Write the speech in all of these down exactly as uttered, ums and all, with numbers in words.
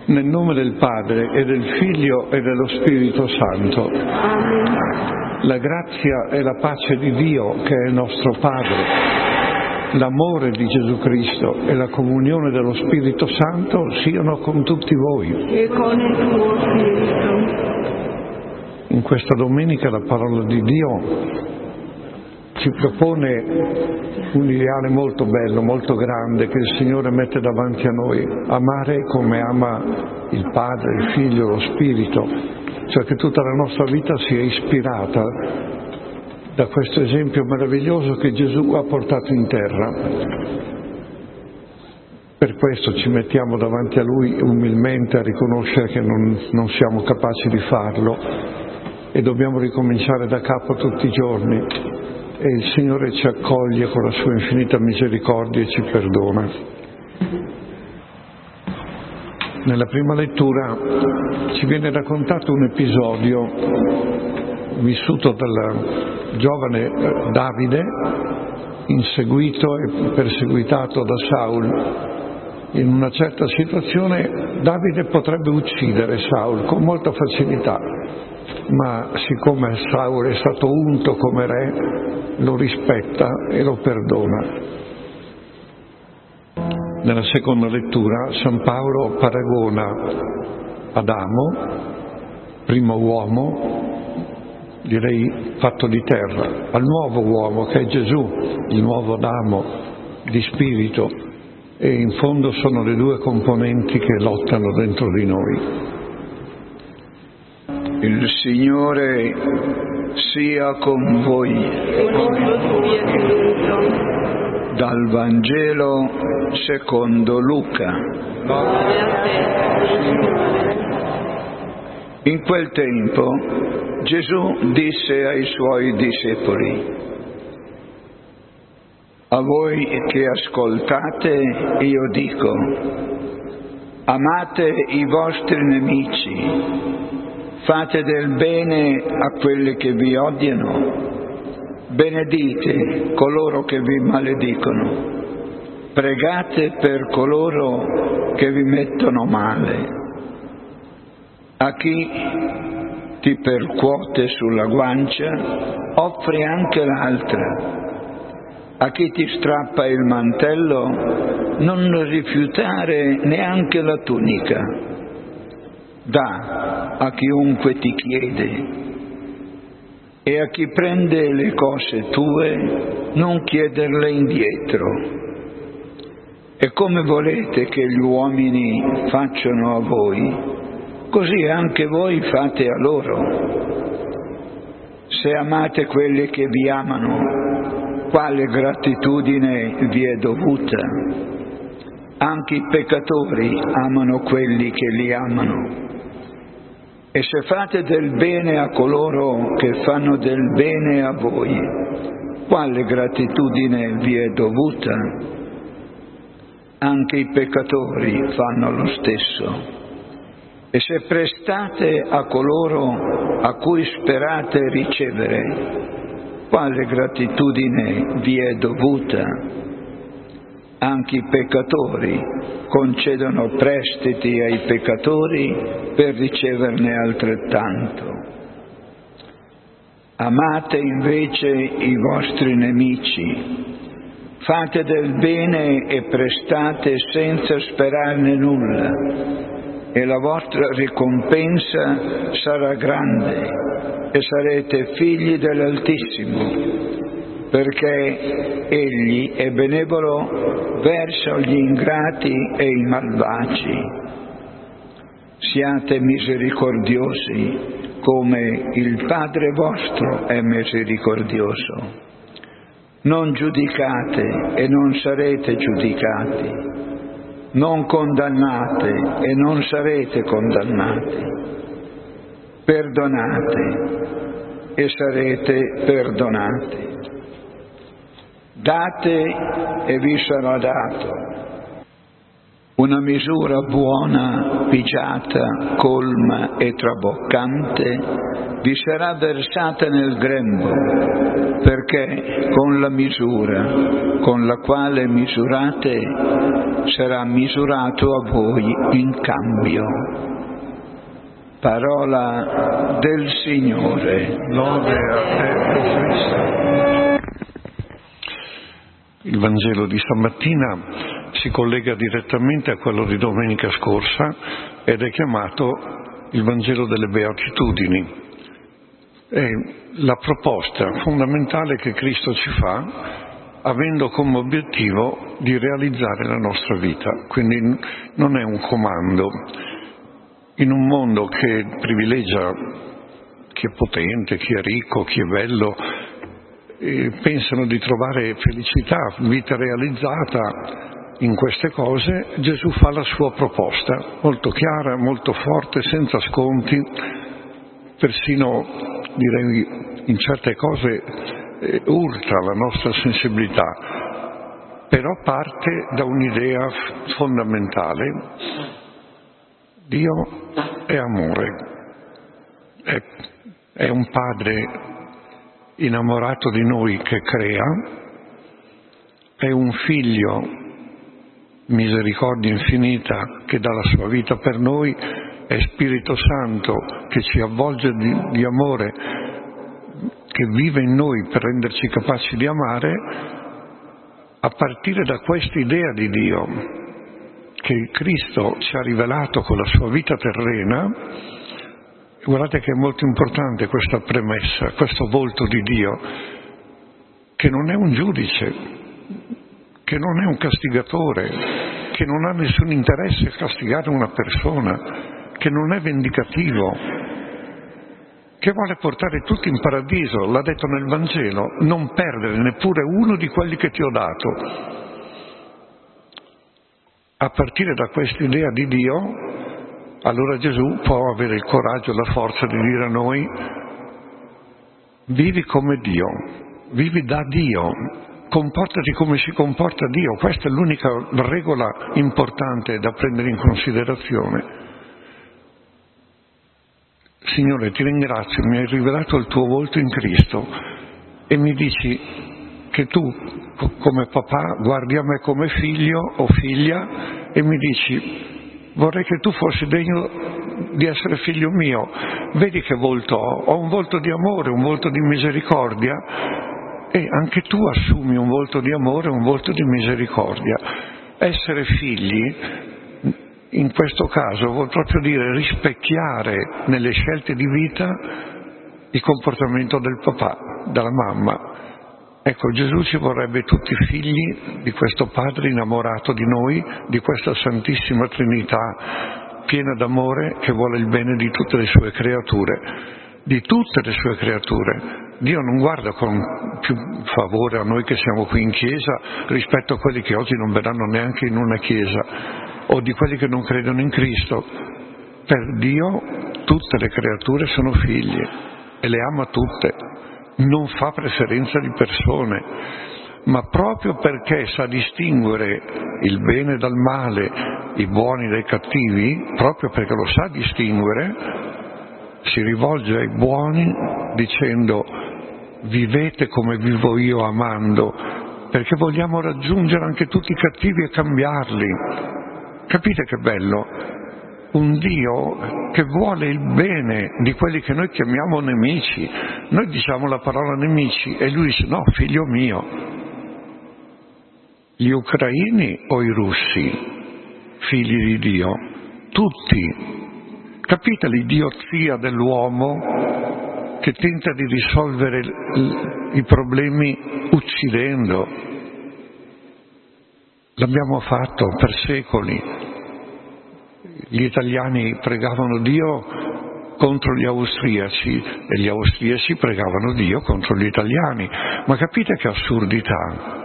Nel nome del Padre e del Figlio e dello Spirito Santo. Amen. La grazia e la pace di Dio, che è il nostro Padre, l'amore di Gesù Cristo e la comunione dello Spirito Santo siano con tutti voi. E con il tuo spirito. In questa domenica la parola di Dio ci propone un ideale molto bello, molto grande, che il Signore mette davanti a noi: amare come ama il Padre, il Figlio, lo Spirito, cioè che tutta la nostra vita sia ispirata da questo esempio meraviglioso che Gesù ha portato in terra. Per questo ci mettiamo davanti a Lui umilmente a riconoscere che non, non siamo capaci di farlo e dobbiamo ricominciare da capo tutti i giorni. E il Signore ci accoglie con la sua infinita misericordia e ci perdona. Nella prima lettura ci viene raccontato un episodio vissuto dal giovane Davide, inseguito e perseguitato da Saul. In una certa situazione Davide potrebbe uccidere Saul con molta facilità, ma siccome Saul è stato unto come re, lo rispetta e lo perdona. Nella seconda lettura San Paolo paragona Adamo, primo uomo, direi fatto di terra, al nuovo uomo che è Gesù, il nuovo Adamo di spirito, e in fondo sono le due componenti che lottano dentro di noi. Il Signore sia con voi. E con il tuo spirito. Dal Vangelo secondo Luca. Lode a te, Signore. In quel tempo Gesù disse ai suoi discepoli: a voi che ascoltate io dico, amate i vostri nemici, fate del bene a quelli che vi odiano, benedite coloro che vi maledicono, pregate per coloro che vi mettono male. A chi ti percuote sulla guancia, offri anche l'altra. A chi ti strappa il mantello, non rifiutare neanche la tunica. Dà a chiunque ti chiede, e a chi prende le cose tue non chiederle indietro. E come volete che gli uomini facciano a voi, così anche voi fate a loro. Se amate quelli che vi amano, quale gratitudine vi è dovuta? Anche i peccatori amano quelli che li amano. E se fate del bene a coloro che fanno del bene a voi, quale gratitudine vi è dovuta? Anche i peccatori fanno lo stesso. E se prestate a coloro a cui sperate ricevere, quale gratitudine vi è dovuta? Anche i peccatori concedono prestiti ai peccatori per riceverne altrettanto. Amate invece i vostri nemici, fate del bene e prestate senza sperarne nulla, e la vostra ricompensa sarà grande e sarete figli dell'Altissimo, perché Egli è benevolo verso gli ingrati e i malvagi. Siate misericordiosi come il Padre vostro è misericordioso. Non giudicate e non sarete giudicati. Non condannate e non sarete condannati. Perdonate e sarete perdonati. Date e vi sarà dato. una misura buona, pigiata, colma e traboccante vi sarà versata nel grembo, perché con la misura con la quale misurate sarà misurato a voi in cambio. Parola del Signore. Lode a te, o Cristo. Il Vangelo di stamattina si collega direttamente a quello di domenica scorsa ed è chiamato il Vangelo delle Beatitudini. È la proposta fondamentale che Cristo ci fa, avendo come obiettivo di realizzare la nostra vita. Quindi non è un comando. In un mondo che privilegia chi è potente, chi è ricco, chi è bello, e pensano di trovare felicità, vita realizzata in queste cose, Gesù fa la sua proposta, molto chiara, molto forte, senza sconti, persino direi in certe cose eh, urta la nostra sensibilità, però parte da un'idea f- fondamentale. Dio è amore, è, è un padre innamorato di noi che crea, è un figlio misericordia infinita che dà la sua vita per noi, è Spirito Santo che ci avvolge di, di amore, che vive in noi per renderci capaci di amare. A partire da questa idea di Dio che Cristo ci ha rivelato con la sua vita terrena, guardate che è molto importante questa premessa, questo volto di Dio, che non è un giudice, che non è un castigatore, che non ha nessun interesse a castigare una persona, che non è vendicativo, che vuole portare tutti in paradiso, l'ha detto nel Vangelo, non perdere neppure uno di quelli che ti ho dato. A partire da questa idea di Dio, allora Gesù può avere il coraggio e la forza di dire a noi: vivi come Dio, vivi da Dio, comportati come si comporta Dio. Questa è l'unica regola importante da prendere in considerazione. Signore, ti ringrazio, mi hai rivelato il tuo volto in Cristo e mi dici che tu, come papà, guardi a me come figlio o figlia e mi dici: vorrei che tu fossi degno di essere figlio mio. Vedi che volto ho? Ho un volto di amore, un volto di misericordia, e anche tu assumi un volto di amore, un volto di misericordia. Essere figli, in questo caso, vuol proprio dire rispecchiare nelle scelte di vita il comportamento del papà, della mamma. Ecco, Gesù ci vorrebbe tutti figli di questo Padre innamorato di noi, di questa Santissima Trinità piena d'amore che vuole il bene di tutte le sue creature, di tutte le sue creature. Dio non guarda con più favore a noi che siamo qui in chiesa rispetto a quelli che oggi non verranno neanche in una chiesa, o di quelli che non credono in Cristo. Per Dio tutte le creature sono figlie e le ama tutte, non fa preferenza di persone, ma proprio perché sa distinguere il bene dal male, i buoni dai cattivi, proprio perché lo sa distinguere, si rivolge ai buoni dicendo: vivete come vivo io amando, perché vogliamo raggiungere anche tutti i cattivi e cambiarli. Capite che bello? Un Dio che vuole il bene di quelli che noi chiamiamo nemici. Noi diciamo la parola nemici e lui dice: no, figlio mio. Gli ucraini o i russi, figli di Dio? Tutti. Capite l'idiozia dell'uomo che tenta di risolvere i problemi uccidendo? L'abbiamo fatto per secoli. Gli italiani pregavano Dio contro gli austriaci e gli austriaci pregavano Dio contro gli italiani. Ma capite che assurdità?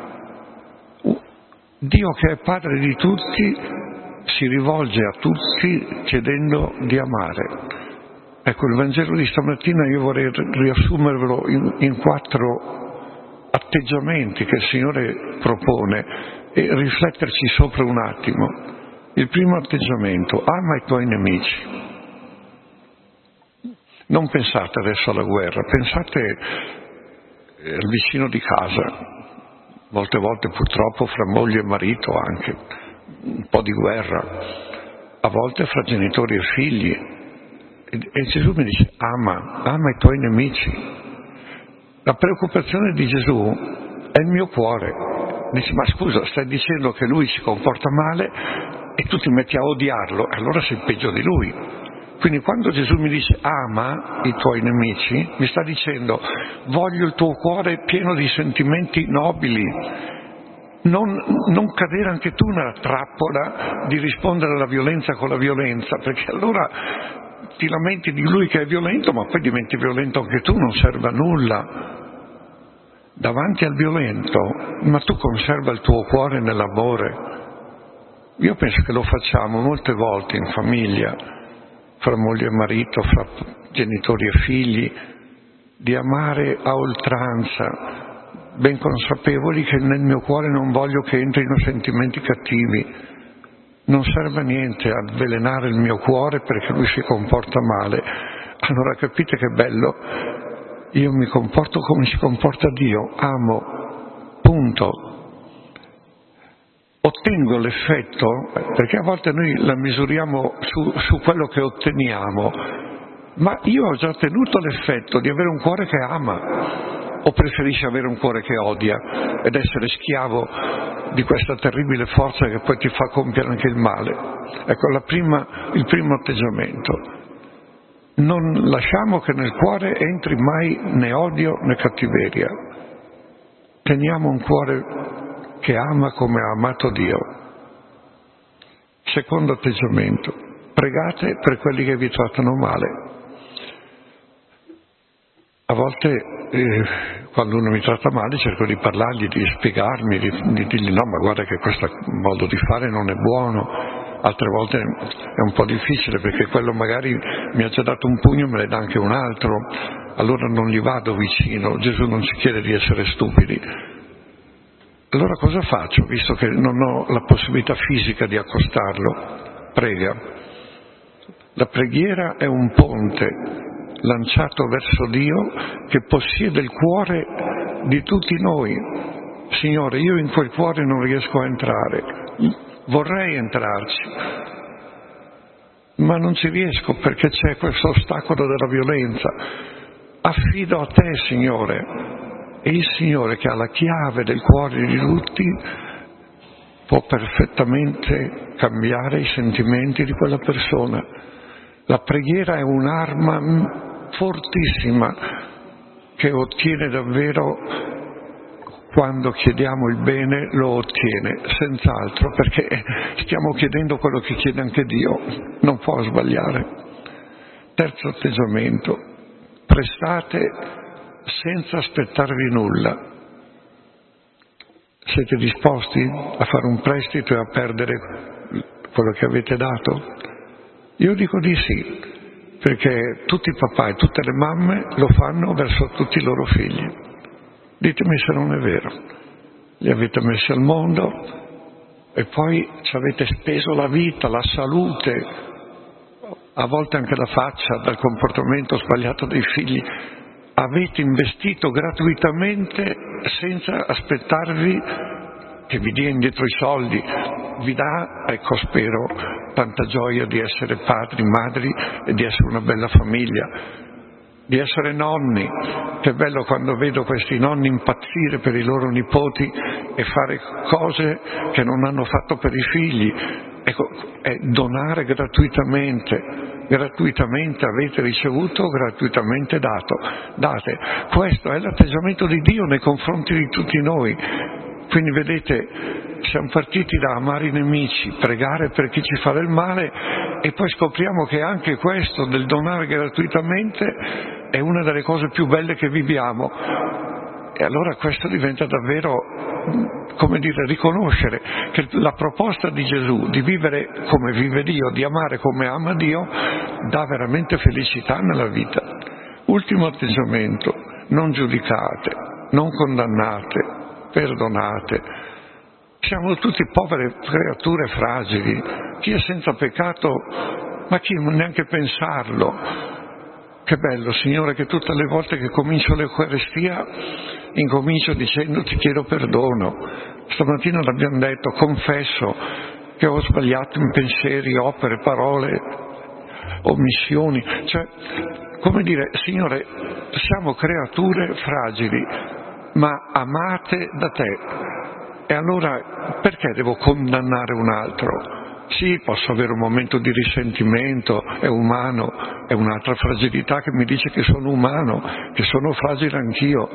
Dio, che è padre di tutti, si rivolge a tutti chiedendo di amare. Ecco, il Vangelo di stamattina io vorrei riassumervelo in, in quattro atteggiamenti che il Signore propone e rifletterci sopra un attimo. Il primo atteggiamento, ama i tuoi nemici. Non pensate adesso alla guerra, pensate al vicino di casa. Molte volte purtroppo fra moglie e marito anche, un po' di guerra, a volte fra genitori e figli. E, e Gesù mi dice, ama, ama i tuoi nemici. La preoccupazione di Gesù è il mio cuore. Dice, ma scusa, stai dicendo che lui si comporta male e tu ti metti a odiarlo, allora sei peggio di lui. Quindi quando Gesù mi dice ama i tuoi nemici, mi sta dicendo voglio il tuo cuore pieno di sentimenti nobili, non, non cadere anche tu nella trappola di rispondere alla violenza con la violenza, perché allora ti lamenti di lui che è violento, ma poi diventi violento anche tu, non serve a nulla. Davanti al violento, ma tu conserva il tuo cuore nell'amore. Io penso che lo facciamo molte volte in famiglia, fra moglie e marito, fra genitori e figli, di amare a oltranza, ben consapevoli che nel mio cuore non voglio che entrino sentimenti cattivi. Non serve a niente avvelenare il mio cuore perché lui si comporta male. Allora capite che bello? Io mi comporto come si comporta Dio, amo, punto. Ottengo l'effetto, perché a volte noi la misuriamo su, su quello che otteniamo, ma io ho già ottenuto l'effetto di avere un cuore che ama. O preferisci avere un cuore che odia ed essere schiavo di questa terribile forza che poi ti fa compiere anche il male? Ecco, la prima, il primo atteggiamento. Non lasciamo che nel cuore entri mai né odio né cattiveria. Teniamo un cuore che ama come ha amato Dio. Secondo atteggiamento, pregate per quelli che vi trattano male. A volte eh, quando uno mi tratta male cerco di parlargli, di spiegarmi, di, di dirgli no, ma guarda che questo modo di fare non è buono. Altre volte è un po' difficile perché quello magari mi ha già dato un pugno, me ne dà anche un altro, allora non gli vado vicino. Gesù non ci chiede di essere stupidi. Allora cosa faccio, visto che non ho la possibilità fisica di accostarlo? Prega. La preghiera è un ponte lanciato verso Dio che possiede il cuore di tutti noi. Signore, io in quel cuore non riesco a entrare, vorrei entrarci, ma non ci riesco perché c'è questo ostacolo della violenza. Affido a te, Signore, e il Signore che ha la chiave del cuore di tutti può perfettamente cambiare i sentimenti di quella persona. La preghiera è un'arma fortissima che ottiene davvero, quando chiediamo il bene lo ottiene, senz'altro, perché stiamo chiedendo quello che chiede anche Dio, non può sbagliare. Terzo atteggiamento, prestate senza aspettarvi nulla. Siete disposti a fare un prestito e a perdere quello che avete dato? Io dico di sì, perché tutti i papà e tutte le mamme lo fanno verso tutti i loro figli. Ditemi se non è vero. Li avete messi al mondo e poi ci avete speso la vita, la salute, a volte anche la faccia dal comportamento sbagliato dei figli. Avete investito gratuitamente senza aspettarvi che vi dia indietro i soldi. Vi dà, ecco, spero, tanta gioia di essere padri, madri e di essere una bella famiglia, di essere nonni. Che bello quando vedo questi nonni impazzire per i loro nipoti e fare cose che non hanno fatto per i figli. Ecco, è donare gratuitamente. Gratuitamente avete ricevuto, gratuitamente dato. Date. Questo è l'atteggiamento di Dio nei confronti di tutti noi. Quindi vedete, siamo partiti da amare i nemici, pregare per chi ci fa del male, e poi scopriamo che anche questo del donare gratuitamente è una delle cose più belle che viviamo. E allora questo diventa davvero, come dire, riconoscere che la proposta di Gesù di vivere come vive Dio, di amare come ama Dio, dà veramente felicità nella vita. Ultimo atteggiamento, non giudicate, non condannate, perdonate. Siamo tutti povere creature fragili, chi è senza peccato, ma chi non neanche pensarlo. Che bello, Signore, che tutte le volte che comincio l'Eucaristia incomincio dicendo ti chiedo perdono. Stamattina l'abbiamo detto, confesso che ho sbagliato in pensieri, opere, parole, omissioni. Cioè, come dire, Signore, siamo creature fragili, ma amate da Te. E allora perché devo condannare un altro? Sì, posso avere un momento di risentimento, è umano, è un'altra fragilità che mi dice che sono umano, che sono fragile anch'io,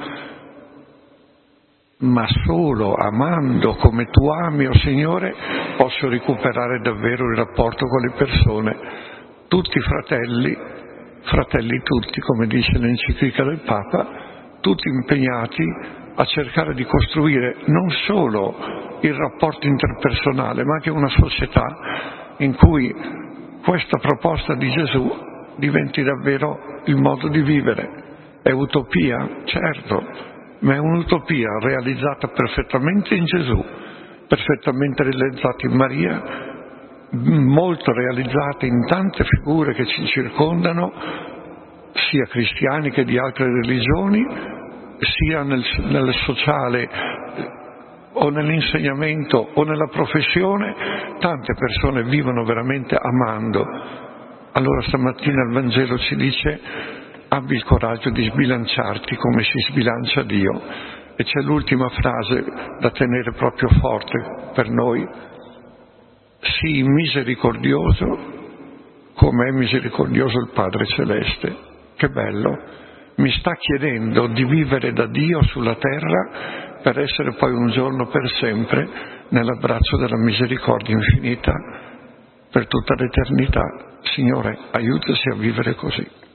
ma solo amando come Tu ami, o oh Signore, posso recuperare davvero il rapporto con le persone, tutti fratelli, fratelli tutti, come dice l'enciclica del Papa, tutti impegnati a cercare di costruire non solo il rapporto interpersonale, ma anche una società in cui questa proposta di Gesù diventi davvero il modo di vivere. È utopia, certo, ma è un'utopia realizzata perfettamente in Gesù, perfettamente realizzata in Maria, molto realizzata in tante figure che ci circondano, sia cristiani che di altre religioni, sia nel, nel sociale o nell'insegnamento o nella professione. Tante persone vivono veramente amando. Allora stamattina il Vangelo ci dice: abbi il coraggio di sbilanciarti come si sbilancia Dio. E c'è l'ultima frase da tenere proprio forte per noi: sii misericordioso come è misericordioso il Padre Celeste. Che bello! Mi sta chiedendo di vivere da Dio sulla terra per essere poi un giorno per sempre nell'abbraccio della misericordia infinita per tutta l'eternità. Signore, aiutaci a vivere così.